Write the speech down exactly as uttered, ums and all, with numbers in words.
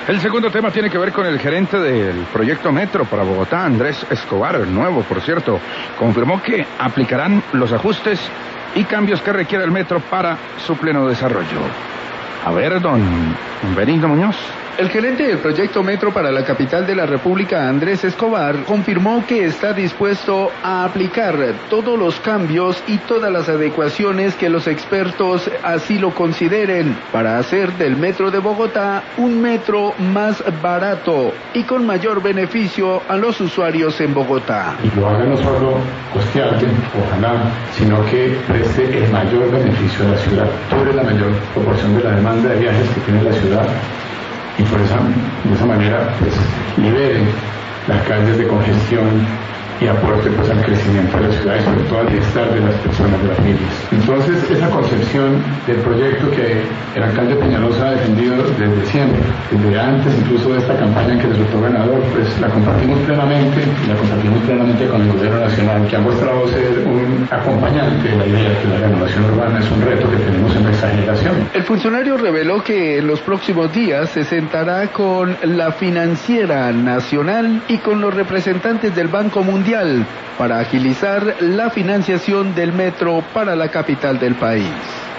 El segundo tema tiene que ver con el gerente del proyecto Metro para Bogotá, Andrés Escobar, el nuevo, por cierto. Confirmó que aplicarán los ajustes y cambios que requiere el Metro para su pleno desarrollo. A ver, don Benigno Muñoz. El gerente del proyecto Metro para la capital de la República, Andrés Escobar, confirmó que está dispuesto a aplicar todos los cambios y todas las adecuaciones que los expertos así lo consideren para hacer del Metro de Bogotá un metro más barato y con mayor beneficio a los usuarios en Bogotá. Y lo haga no solo costeable, ojalá, sino que preste el mayor beneficio a la ciudad, sobre la mayor proporción de la demanda de viajes que tiene la ciudad. Y por esa, de esa manera, pues, libere las calles de congestión y aporte, pues, al crecimiento de la ciudad y sobre todo al bienestar de las personas, de las familias. Entonces, esa concepción del proyecto que el alcalde Peñalosa ha defendido desde siempre, desde antes incluso de esta campaña en que resultó ganador, pues la compartimos plenamente y la compartimos plenamente con el gobierno nacional, que ha mostrado ser un acompañante de la idea que la renovación urbana es un reto que tenemos en nuestra generación. El funcionario reveló que en los próximos días se sentará con la Financiera Nacional y con los representantes del Banco Mundial para agilizar la financiación del metro para la capital del país.